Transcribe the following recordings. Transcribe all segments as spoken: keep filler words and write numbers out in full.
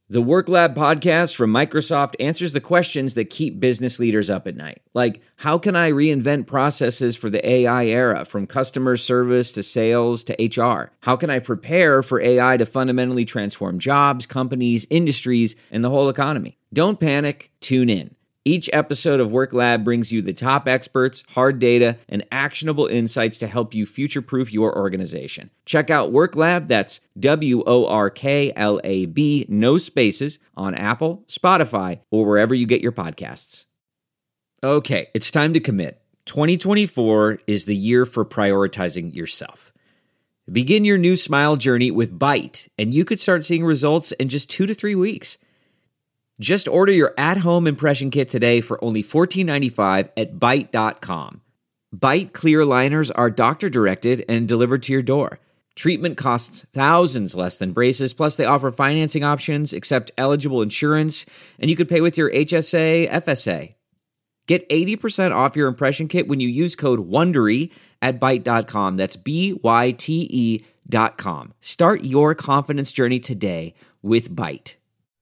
The Work Lab podcast from Microsoft answers the questions that keep business leaders up at night. Like, how can I reinvent processes for the A I era, from customer service to sales to H R? How can I prepare for A I to fundamentally transform jobs, companies, industries, and the whole economy? Don't panic, tune in. Each episode of Work Lab brings you the top experts, hard data, and actionable insights to help you future-proof your organization. Check out Work Lab, that's W O R K L A B, no spaces, on Apple, Spotify, or wherever you get your podcasts. Okay, it's time to commit. twenty twenty-four is the year for prioritizing yourself. Begin your new smile journey with Byte, and you could start seeing results in just two to three weeks. Just order your at-home impression kit today for only fourteen ninety-five at byte dot com. Byte clear liners are doctor-directed and delivered to your door. Treatment costs thousands less than braces, plus they offer financing options, accept eligible insurance, and you could pay with your H S A, F S A. Get eighty percent off your impression kit when you use code WONDERY at byte dot com. That's B Y T E dot com. Start your confidence journey today with Byte.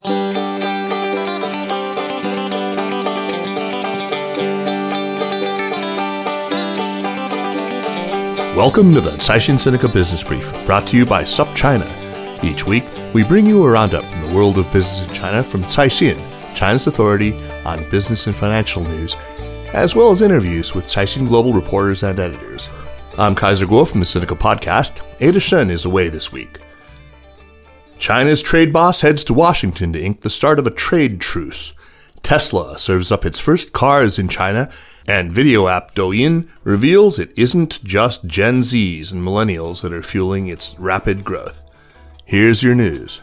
Welcome to the Caixin Sinica Business Brief, brought to you by SupChina. Each week, we bring you a roundup from the world of business in China from Caixin, China's authority on business and financial news, as well as interviews with Caixin Global reporters and editors. I'm Kaiser Guo from the Sinica Podcast. Ada Shen is away this week. China's trade boss heads to Washington to ink the start of a trade truce. Tesla serves up its first cars in China, and video app Douyin reveals it isn't just Gen Zs and millennials that are fueling its rapid growth. Here's your news.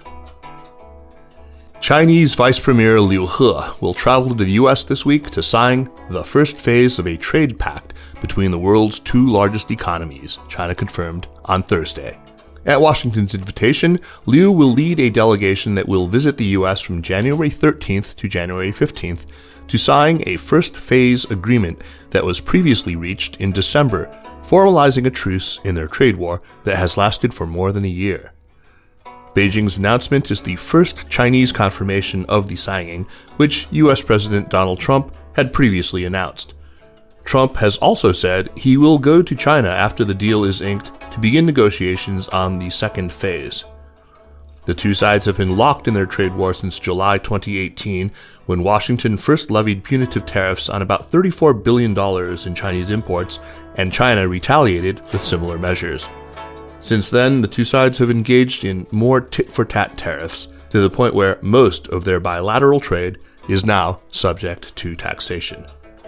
Chinese Vice Premier Liu He will travel to the U S this week to sign the first phase of a trade pact between the world's two largest economies, China confirmed on Thursday. At Washington's invitation, Liu will lead a delegation that will visit the U S from January thirteenth to January fifteenth to sign a first phase agreement that was previously reached in December, formalizing a truce in their trade war that has lasted for more than a year. Beijing's announcement is the first Chinese confirmation of the signing, which U S President Donald Trump had previously announced. Trump has also said he will go to China after the deal is inked to begin negotiations on the second phase. The two sides have been locked in their trade war since July twenty eighteen, when Washington first levied punitive tariffs on about thirty-four billion dollars in Chinese imports, and China retaliated with similar measures. Since then, the two sides have engaged in more tit-for-tat tariffs, to the point where most of their bilateral trade is now subject to taxation.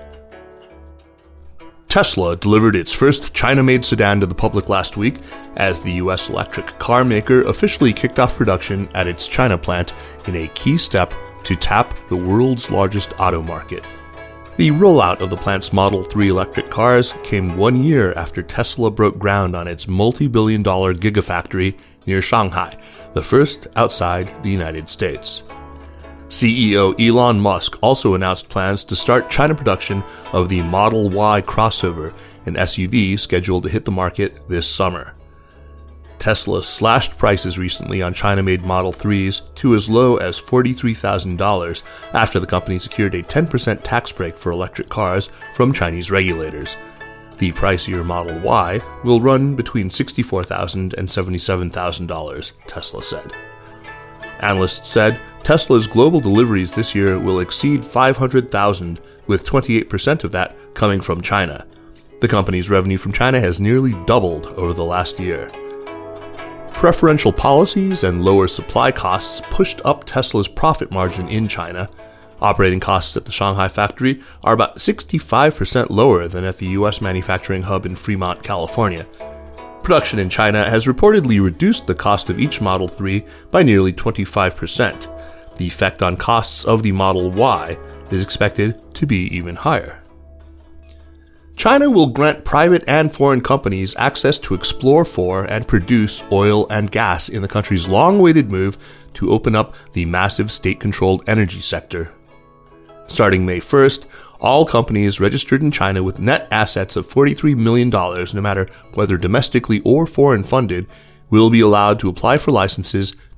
Tesla delivered its first China-made sedan to the public last week as the U S electric car maker officially kicked off production at its China plant in a key step to tap the world's largest auto market. The rollout of the plant's Model three electric cars came one year after Tesla broke ground on its multi-billion dollar gigafactory near Shanghai, the first outside the United States. C E O Elon Musk also announced plans to start China production of the Model Y crossover, an S U V scheduled to hit the market this summer. Tesla slashed prices recently on China-made Model threes to as low as forty-three thousand dollars after the company secured a ten percent tax break for electric cars from Chinese regulators. The pricier Model Y will run between sixty-four thousand dollars and seventy-seven thousand dollars, Tesla said. Analysts said Tesla's global deliveries this year will exceed five hundred thousand, with twenty-eight percent of that coming from China. The company's revenue from China has nearly doubled over the last year. Preferential policies and lower supply costs pushed up Tesla's profit margin in China. Operating costs at the Shanghai factory are about sixty-five percent lower than at the U S manufacturing hub in Fremont, California. Production in China has reportedly reduced the cost of each Model three by nearly twenty-five percent. The effect on costs of the Model Y is expected to be even higher. China will grant private and foreign companies access to explore for and produce oil and gas in the country's long-awaited move to open up the massive state-controlled energy sector. Starting May first, all companies registered in China with net assets of forty-three million dollars, no matter whether domestically or foreign funded, will be allowed to apply for licenses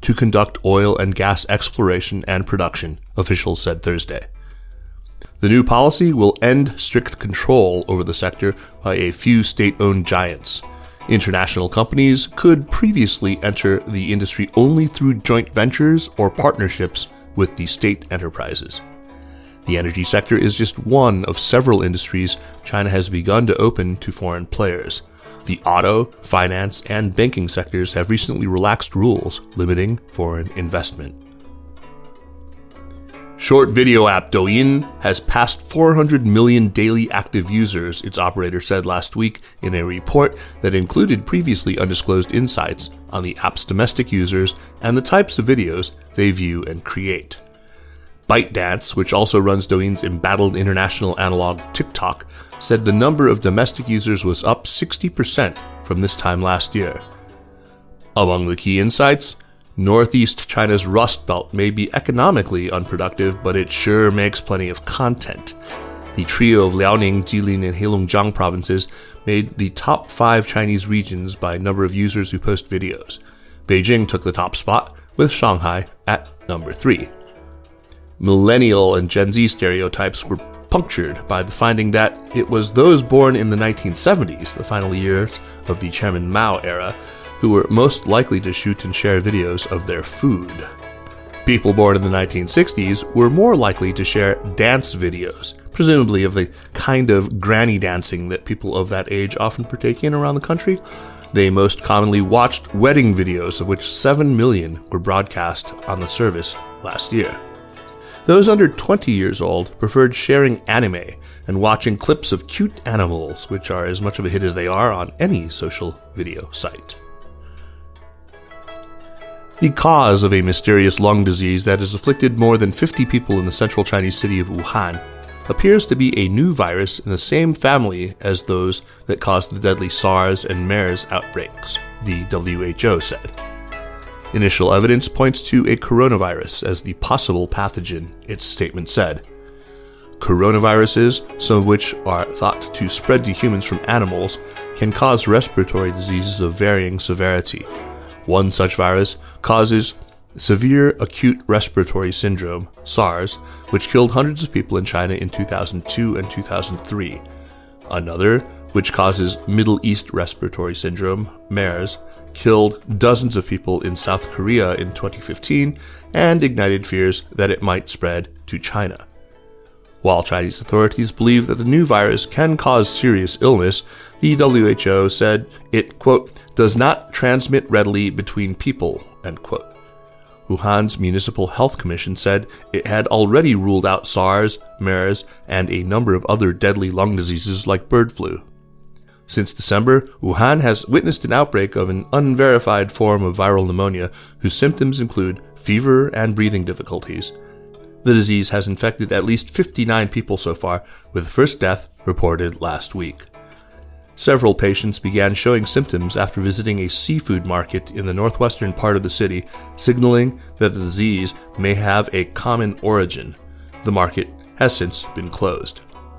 to conduct oil and gas exploration and production, officials said Thursday. The new policy will end strict control over the sector by a few state-owned giants. International companies could previously enter the industry only through joint ventures or partnerships with the state enterprises. The energy sector is just one of several industries China has begun to open to foreign players. The auto, finance, and banking sectors have recently relaxed rules limiting foreign investment. Short video app Douyin has passed four hundred million daily active users, its operator said last week in a report that included previously undisclosed insights on the app's domestic users and the types of videos they view and create. ByteDance, which also runs Douyin's embattled international analog TikTok, said the number of domestic users was up sixty percent from this time last year. Among the key insights, Northeast China's Rust Belt may be economically unproductive, but it sure makes plenty of content. The trio of Liaoning, Jilin, and Heilongjiang provinces made the top five Chinese regions by number of users who post videos. Beijing took the top spot, with Shanghai at number three. Millennial and Gen Z stereotypes were punctured by the finding that it was those born in the nineteen seventies, the final years of the Chairman Mao era, who were most likely to shoot and share videos of their food. People born in the nineteen sixties were more likely to share dance videos, presumably of the kind of granny dancing that people of that age often partake in around the country. They most commonly watched wedding videos, of which seven million were broadcast on the service last year. Those under twenty years old preferred sharing anime and watching clips of cute animals, which are as much of a hit as they are on any social video site. The cause of a mysterious lung disease that has afflicted more than fifty people in the central Chinese city of Wuhan appears to be a new virus in the same family as those that caused the deadly SARS and MERS outbreaks, the W H O said. Initial evidence points to a coronavirus as the possible pathogen, its statement said. Coronaviruses, some of which are thought to spread to humans from animals, can cause respiratory diseases of varying severity. One such virus causes severe acute respiratory syndrome, SARS, which killed hundreds of people in China in two thousand two and two thousand three. Another, which causes Middle East respiratory syndrome, MERS, killed dozens of people in South Korea in twenty fifteen and ignited fears that it might spread to China. While Chinese authorities believe that the new virus can cause serious illness, the W H O said it, quote, does not transmit readily between people, end quote. Wuhan's Municipal Health Commission said it had already ruled out SARS, MERS, and a number of other deadly lung diseases like bird flu. Since December, Wuhan has witnessed an outbreak of an unverified form of viral pneumonia whose symptoms include fever and breathing difficulties. The disease has infected at least fifty-nine people so far, with the first death reported last week. Several patients began showing symptoms after visiting a seafood market in the northwestern part of the city, signaling that the disease may have a common origin. The market has since been closed.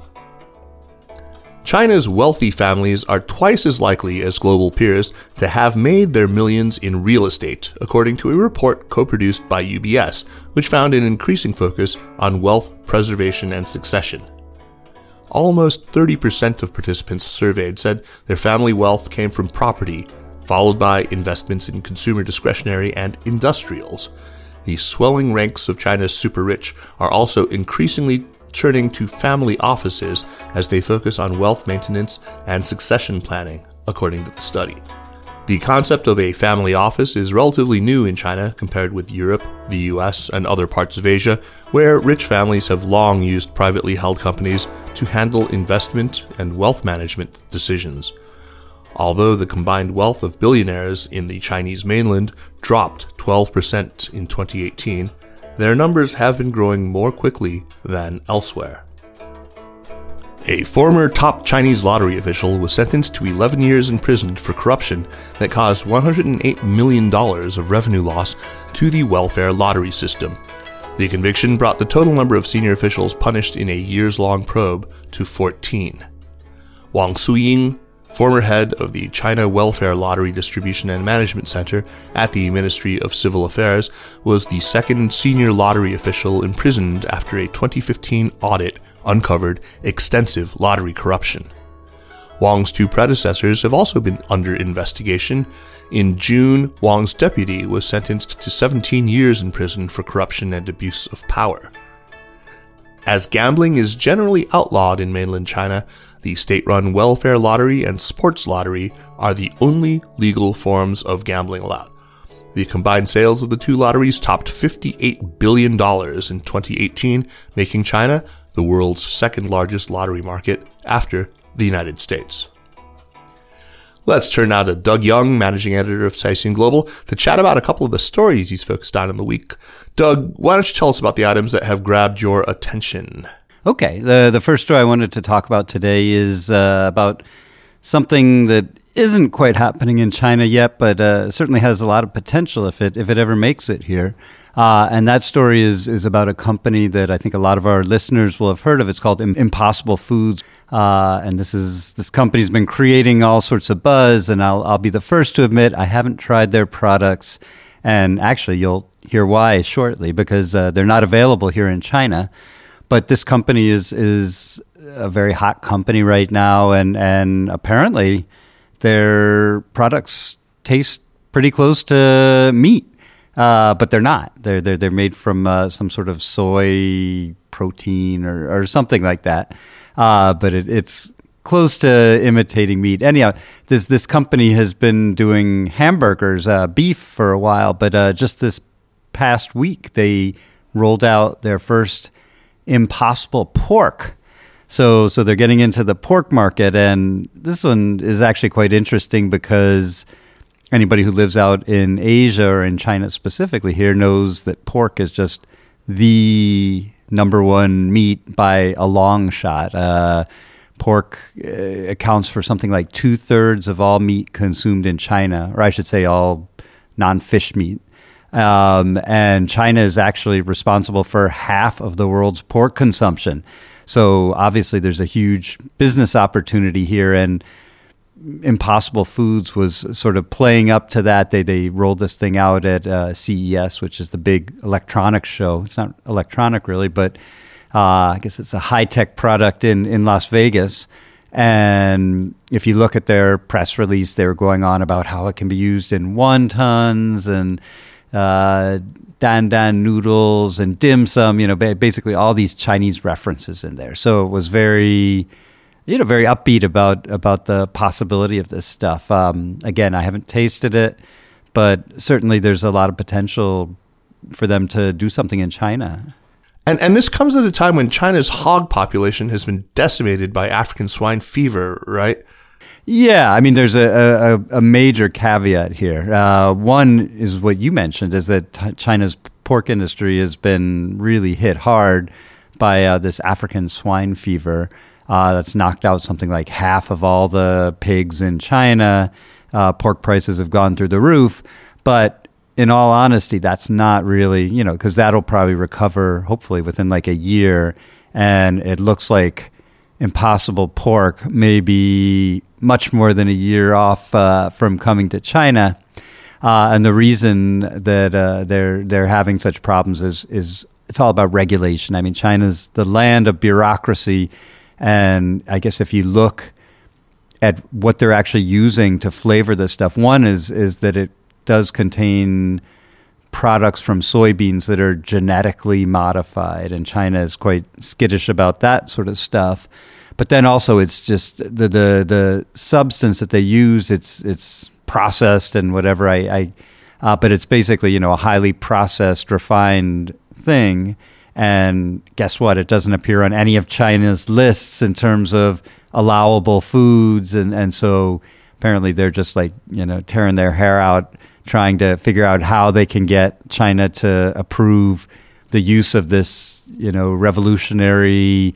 China's wealthy families are twice as likely as global peers to have made their millions in real estate, according to a report co-produced by U B S, which found an increasing focus on wealth preservation and succession. Almost thirty percent of participants surveyed said their family wealth came from property, followed by investments in consumer discretionary and industrials. The swelling ranks of China's super-rich are also increasingly turning to family offices as they focus on wealth maintenance and succession planning, according to the study. The concept of a family office is relatively new in China compared with Europe, the U S, and other parts of Asia, where rich families have long used privately held companies to handle investment and wealth management decisions. Although the combined wealth of billionaires in the Chinese mainland dropped twelve percent in twenty eighteen, their numbers have been growing more quickly than elsewhere. A former top Chinese lottery official was sentenced to eleven years in prison for corruption that caused one hundred eight million dollars of revenue loss to the welfare lottery system. The conviction brought the total number of senior officials punished in a years-long probe to fourteen. Wang Suying, former head of the China Welfare Lottery Distribution and Management Center at the Ministry of Civil Affairs, was the second senior lottery official imprisoned after a twenty fifteen audit uncovered extensive lottery corruption. Wang's two predecessors have also been under investigation. In June, Wang's deputy was sentenced to seventeen years in prison for corruption and abuse of power. As gambling is generally outlawed in mainland China, the state-run welfare lottery and sports lottery are the only legal forms of gambling allowed. The combined sales of the two lotteries topped fifty-eight billion dollars in twenty eighteen, making China the world's second largest lottery market after the United States. Let's turn now to Doug Young, managing editor of Caixin Global, to chat about a couple of the stories he's focused on in the week. Doug, why don't you tell us about the items that have grabbed your attention? Okay, the the first story I wanted to talk about today is uh, about something that isn't quite happening in China yet, but uh, certainly has a lot of potential if it if it ever makes it here. Uh, and that story is is about a company that I think a lot of our listeners will have heard of. It's called Impossible Foods, uh, and this is this company's been creating all sorts of buzz. And I'll I'll be the first to admit I haven't tried their products, and actually you'll hear why shortly, because uh, they're not available here in China. But this company is is a very hot company right now, and and apparently their products taste pretty close to meat. Uh, but they're not. They're they're they're made from uh, some sort of soy protein or, or something like that. Uh, but it, it's close to imitating meat. Anyhow, this this company has been doing hamburgers, uh, beef for a while. But uh, just this past week, they rolled out their first Impossible Pork. So so they're getting into the pork market, and this one is actually quite interesting because anybody who lives out in Asia or in China specifically here knows that pork is just the number one meat by a long shot. Uh, pork uh, accounts for something like two-thirds of all meat consumed in China, or I should say all non-fish meat. Um, and China is actually responsible for half of the world's pork consumption. So obviously there's a huge business opportunity here, and Impossible Foods was sort of playing up to that. They they rolled this thing out at uh, C E S, which is the big electronics show. It's not electronic really, but uh, I guess it's a high-tech product in, in Las Vegas. And if you look at their press release, they were going on about how it can be used in wontons and uh, dan dan noodles and dim sum, you know, basically all these Chinese references in there. So it was very... you know, very upbeat about about the possibility of this stuff. Um, again, I haven't tasted it, but certainly there's a lot of potential for them to do something in China. And and this comes at a time when China's hog population has been decimated by African swine fever, right? Yeah, I mean, there's a, a, a major caveat here. Uh, one is what you mentioned, is that t- China's pork industry has been really hit hard by uh, this African swine fever. Uh, that's knocked out something like half of all the pigs in China. Uh, pork prices have gone through the roof. But in all honesty, that's not really, you know, because that'll probably recover hopefully within like a year. And it looks like Impossible Pork may be much more than a year off uh, from coming to China. Uh, and the reason that uh, they're they're having such problems is is it's all about regulation. I mean, China's the land of bureaucracy. And I guess if you look at what they're actually using to flavor this stuff, one is is that it does contain products from soybeans that are genetically modified, and China is quite skittish about that sort of stuff. But then also it's just the the, the substance that they use, it's it's processed and whatever. I, I uh, but it's basically, you know, a highly processed, refined thing. And guess what? It doesn't appear on any of China's lists in terms of allowable foods. And, and so apparently they're just like, you know, tearing their hair out, trying to figure out how they can get China to approve the use of this, you know, revolutionary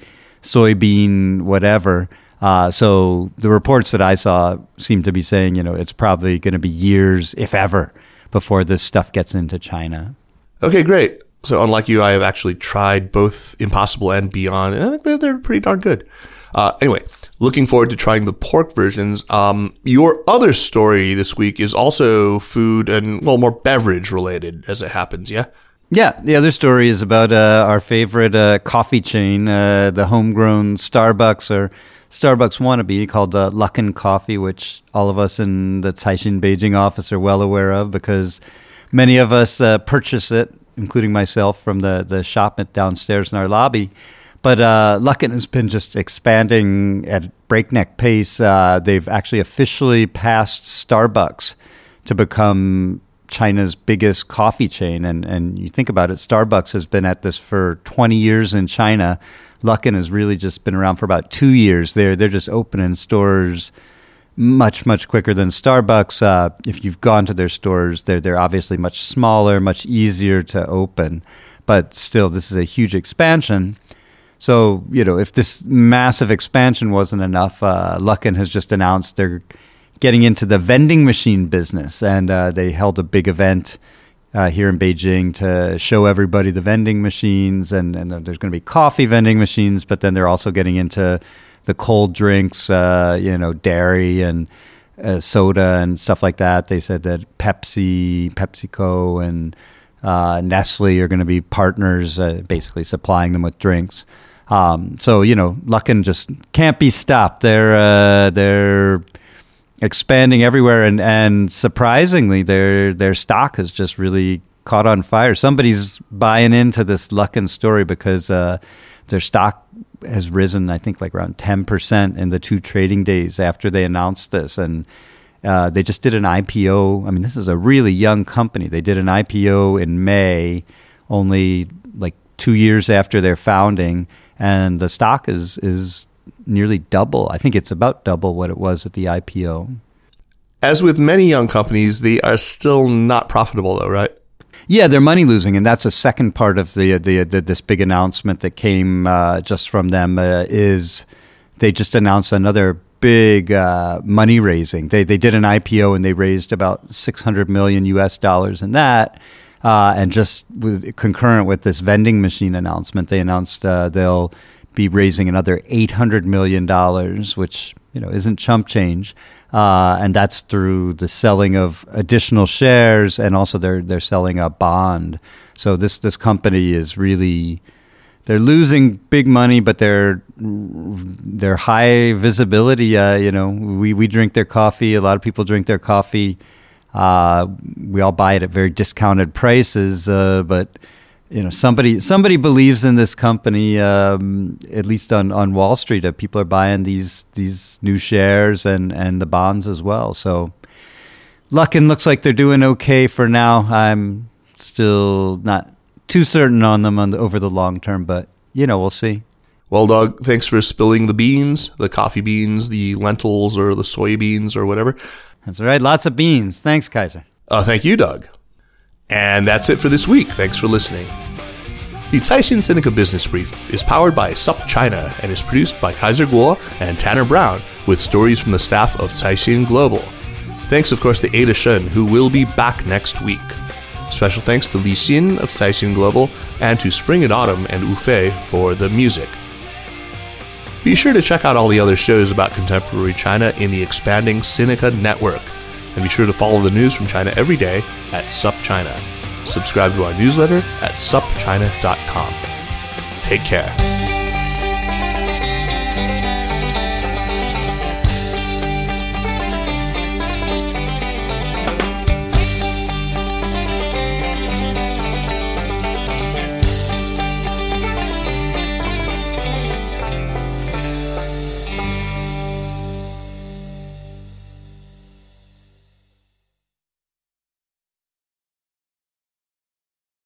soybean whatever. Uh, so the reports that I saw seem to be saying, you know, it's probably going to be years, if ever, before this stuff gets into China. Okay, great. So unlike you, I have actually tried both Impossible and Beyond, and I think they're, they're pretty darn good. Uh, anyway, Looking forward to trying the pork versions. Um, your other story this week is also food and, well, more beverage related as it happens, yeah? Yeah, the other story is about uh, our favorite uh, coffee chain, uh, the homegrown Starbucks or Starbucks wannabe called uh, Luckin Coffee, which all of us in the Caixin Beijing office are well aware of because many of us uh, purchase it, including myself, from the, the shop at downstairs in our lobby. But uh, Luckin has been just expanding at breakneck pace. Uh, they've actually officially passed Starbucks to become China's biggest coffee chain. And, and you think about it, Starbucks has been at this for twenty years in China. Luckin has really just been around for about two years. They're, they're just opening stores much, much quicker than Starbucks. Uh, if you've gone to their stores, they're, they're obviously much smaller, much easier to open. But still, this is a huge expansion. So, you know, if this massive expansion wasn't enough, uh, Luckin has just announced they're getting into the vending machine business. And uh, they held a big event uh, here in Beijing to show everybody the vending machines. And, and there's going to be coffee vending machines, but then they're also getting into the cold drinks, uh, you know, dairy and uh, soda and stuff like that. They said that Pepsi, PepsiCo and uh, Nestle are going to be partners, uh, basically supplying them with drinks. Um, so, you know, Luckin just can't be stopped. They're uh, they're expanding everywhere, and, and surprisingly, their their stock has just really caught on fire. Somebody's buying into this Luckin story because uh, their stock has risen, I think, like around ten percent in the two trading days after they announced this. And uh, they just did an I P O. I mean, this is a really young company. They did an I P O in May, only like two years after their founding. And the stock is is nearly double. I think it's about double what it was at the I P O. As with many young companies, they are still not profitable, though, right? Yeah, they're money losing, and that's a second part of the, the, the this big announcement that came uh, just from them. Uh, is they just announced another big uh, money raising. They they did an I P O and they raised about six hundred million U S dollars in that. Uh, and just with, concurrent with this vending machine announcement, they announced uh, they'll be raising another eight hundred million dollars, which, you know, isn't chump change. Uh, and that's through the selling of additional shares, and also they're they're selling a bond. So this this company is really, they're losing big money, but they're they're high visibility. Uh, you know, we we drink their coffee. A lot of people drink their coffee. Uh, we all buy it at very discounted prices, uh, but you know, somebody somebody believes in this company, um, at least on, on Wall Street. Uh, people are buying these these new shares and, and the bonds as well. So Luckin looks like they're doing okay for now. I'm still not too certain on them on the, over the long term, but you know, we'll see. Well, Doug, thanks for spilling the beans, the coffee beans, the lentils, or the soybeans, or whatever. That's right. Lots of beans. Thanks, Kaiser. Uh, thank you, Doug. And that's it for this week. Thanks for listening. The Caixin Sinica Business Brief is powered by SupChina and is produced by Kaiser Kuo and Tanner Brown with stories from the staff of Caixin Global. Thanks, of course, to Ada Shen, who will be back next week. Special thanks to Li Xin of Caixin Global and to Spring and Autumn and Wu Fei for the music. Be sure to check out all the other shows about contemporary China in the expanding Sinica network. And be sure to follow the news from China every day at SupChina. Subscribe to our newsletter at sup china dot com. Take care.